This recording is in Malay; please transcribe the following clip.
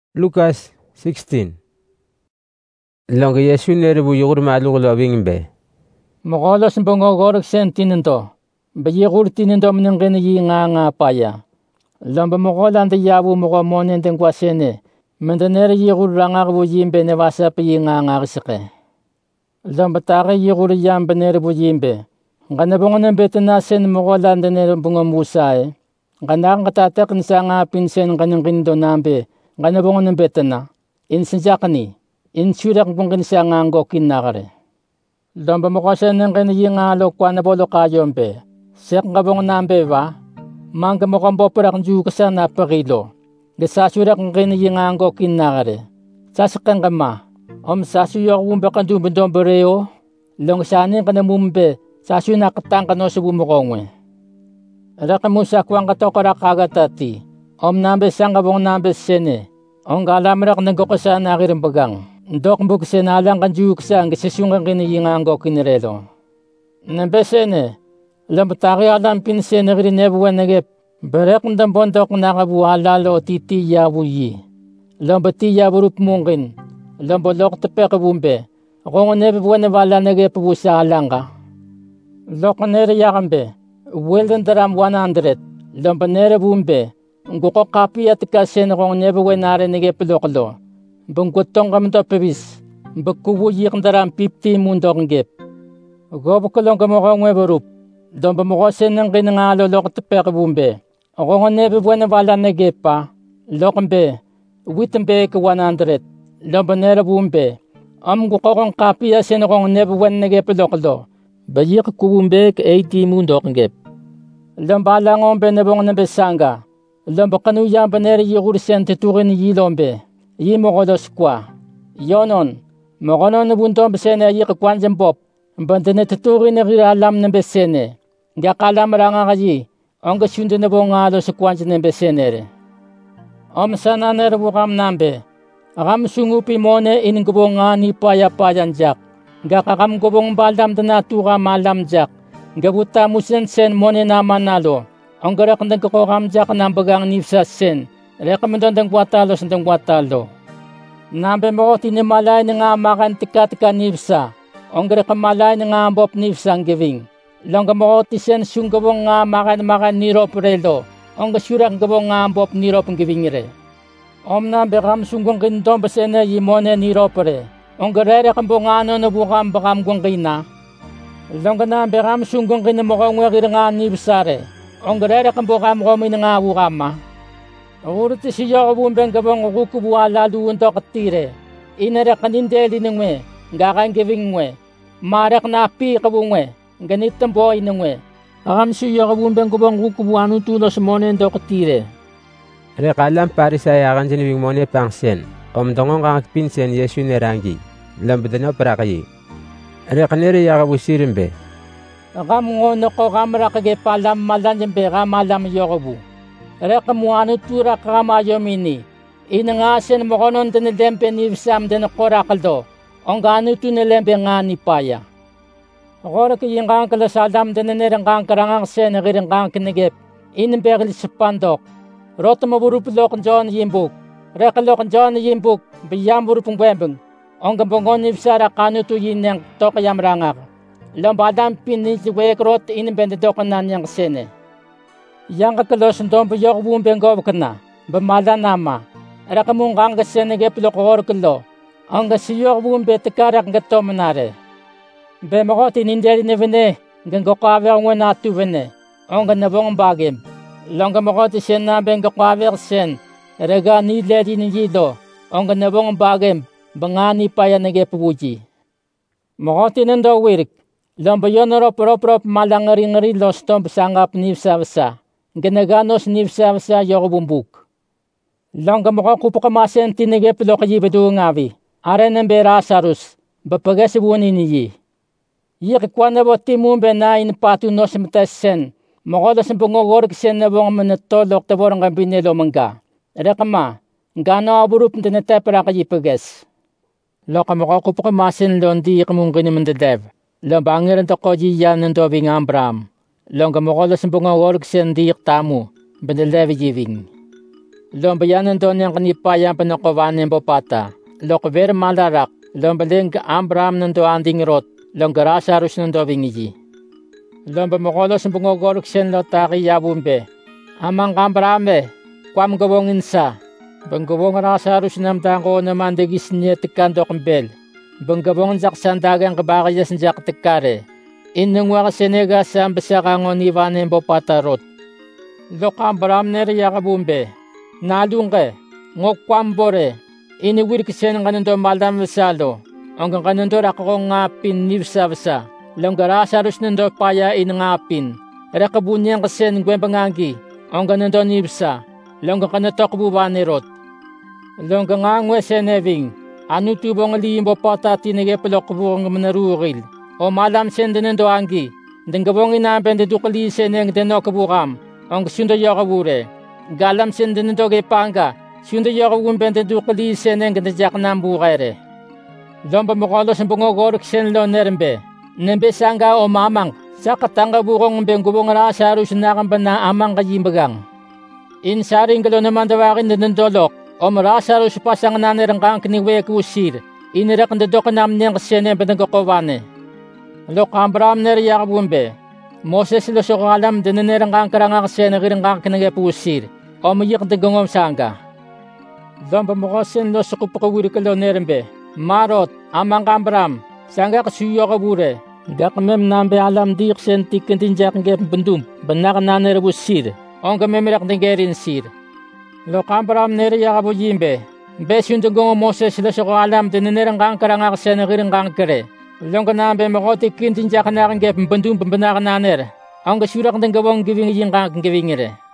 Lukas 16. Long Yesu nerebu yugur malu loving be. Mogolos bongogorok sentinindo. Bayigur tinindo menengene yinga paya. Lomba mogolan de yabu mogo monen den kwasene. Mendenere yigur rangar bu yimbe ne wasa pe yinga seke. Lomba tare yigur yambe nere bu yimbe. Ngana bongonen betena sen mogolan de nere bungo musae. Ngana ngata nisanga pinsen ngangin do nambe. Ngana bongonen betena. In sinjakani. In surak bungkin sanga ngokin nagare. Lomba mogosen ngene yinga lo kwana bolo kayombe. Sek ngabong nambe wa. Mangga mokombo perak nju kesana perilo. Gesa surak ngene yinga ngokin nagare. Sasakan kama. Om sasu yok wumbe kandu bendom bereo. Long sani kana mumbe. Sasu nakatang kano subu mokongwe. Rakamu sakwang katokara kagatati. Om nambe sangabong nambe sene. Om galamrak nagokasa nagirin bagang. Dok mbuk senalang kanju kesang kesesungan kini yingango kinirelo. Nambe sene. Lambutari alam pin sene giri nebuwa negep. Berek ndam bondok nagabu alalo titi yabu yi. Lambati yabu rup mungkin. Lambolok tepe kabumbe. Kung nebuwa nebala negep busa alanga. Lok nere yakambe. Wilden daram 100. Lambanere bumbe. Nguko kapi at kasen kung nebuwa nare negep lokalo. Bungkutong kami to pebis. Bakubu yik daram 50 mundok ngep. Gobukulong kamukong weberup. Domba mukosen ng kinangalo lok tepe kabumbe. Kung nebuwa nebala negep pa. Lokambe. Witembe ka 100. Lambanere bumbe. Gukokong kapi asen kung nebuwa negep lokalo. Bayik kubumbe ka 80 mundok ngep. Lambala ngombe nebong nebesanga. Lamba kanuyang banere yigursen titurin yilombe. Yi mogolos kwa. Yonon. Mogonon nabunton besene yi kakwanjan bob. Bantene titurin na alam ng besene. Gakalam ranga kayi. Onga sundo na bo nga alo sa kwanjan ng besenere. Sana nerabukam nambe. Akam sungupi mone iningkubo nga ni paya-payan jak. Gakakam kubong balam danatura malam jak. Gabuta musen sen mone naman nalo. Ang garak ng kakokam jak ng bagang nifsa sen. Rekomendon ng watalo sa ng watalo. Nambe mo tinimalay nga makan tika-tika nifsa. Ang garak-malay nga ambop nifsa ang giving. Langga mo tisen sunggabong nga makan nirop relo. Ang gasurang gabong nga ambop nirop ang giving re. Nambe kam sunggong kindom basene yimone nirop re. Ang garere kambong ano nabukam bakam gong kina. Langga nambe kam sunggong kinamukong wagir nga nifsa re. Ang garere kambong kamukomi nga wukama. Urut siya kabumbeng gabang kukubuha lalo unto katire. Inara kanindeli nungwe, ngakan giving ngwe. Marak na api kabungwe, ganit ang boy nungwe. Akam siya kabumbeng gabang kukubuha nutulo sa monen do katire. Rekalam parisaya kan sinibing mone pangsen. Dongong kang pinsen Yesu nerangi. Lambadana parakayi. Rekanere yakabusirin be. Akam ngono ko kamera kage palam malan jembe kamalam yokabu. Rekamuano tura kamayo mini. Inangasen mo konon tinilempe ni Sam den korakaldo. Ang gano tunilempe nga ni Paya. Akora kayang kang kalasadam den nerang kang karangang sen nagirang kang kinigip. Inimpegli sa pandok. Roto maburupulok ang John Yimbuk. Rekalok ang John Yimbuk. Biyam burupong wembeng. Ang gambongon ni Sara kano tuyin niyang tokayam rangak. Lambadam pinisiwek rot inimpendedok na niyang sene. Yang kakalos ng dombo yok bumbeng gob kana. Bamala nama. Rakamung kang kasenege pilokor kalo. Ang kasiyok bumbe tekarak gato manare. Bemako tininderi ni vene. Ganggokawe ang wanatu vene. Ang ganabong bagim. Langga mako tisen na benggokawe sen. Raga ni leri ni yido. Ang ganabong bagim. Bangani paya nage puji. Mako tinendo wirik. Lamba yon rop malangari-ngari los tom sangap ni sa. Ganaganos nifsa sa yokubumbuk. Langga mo ko pukamasen tinige pilo kayi bedu ngawi. Are ng berasarus. Bapagasibunin niyi. Yikikwana bo timumbe na inpatu no simtasen. Mokolos ng pungogor kisen na bong manatolok taborang kabinelo mangga. Rekama. Gano aburup ng tinatapara kayi pagas. Loka mo ko pukamasen londi ikamungkin ni mandadev. Lambangiran to ko jiyan ng dobing ambram. Langga mokolos ng pungogor kisen diik tamu. Bandalevi giving. Lombayanan do niyang kanipayang panakowanin bopata. Lokver malarak. Lombaleng Abraham nando anding rot. Longgarasarus nando wingi. Lomba mokolos ng pungogorok sen lo taki yabumbe. Amang Abraham kwam gawongin sa. Banggawong rasarus namtang ko naman degis niya tekan do kembel. Banggawong zaksan dagang kabakayas njak tekare. Inung waka senega sa ambasakangon iwanin bopata rot. Lokam Abraham nere yakabumbe. Nalungke. Ngokwam bore. Iniwir kisen kanando malam vesalo. Hanggang kanando ako ngapin nivsa-vsa. Longgarasarus nando paya inangapin. Rakabunyang kisen gwen pangangi. Hanggang nando nivsa. Longgang kanatok buwanirot. Longgang ngangwe seneving. Anu tubong limbo pata tinige pelok buwang manaruril. O malam sen nando angi. Denggabong inampen dedukali seneng denok bukam. Ang sundo yakabure. Galam sen nando gepanga. Sundo yakawun bente dukali seneng gantajak nambukere. Lomba mokolos ng pungogorok sen lo nerembe. Nembe sangga o mamang. Sa katanga bukong benggubong rasarus nakamban na amang kayimbagang. Insaring galo naman dawakin na nandolok. O marasarus pasang nanerang kang kiniwe kusir. Inirak na doka namin niyang kaseneng panagakowane. Lok Abraham nere yakabumbe. Moses lo sokalam dinanerang kang karanga kaseneng kirang kang kinage pusir. O mayak na gungom sangga. Lomba mokosen lo sukupakawiri ka lo nerembe. Marot, amang Abraham, sangga kasuyo ka bure. Gakamem nambe alam dik sen tikin tinjak ng bendum, banak nanerebus sir. Ong kamemerak ng gerin sir. Lo Abraham nere yakabu yimbe. Besyun tungong Moses lo soko alam dinanerang kang karanga kasen ng kang kere. Long ka nambe makotikin tinjak ng bendum, banak naner. Ong kasurak ng gawang giving yung kang giving ere.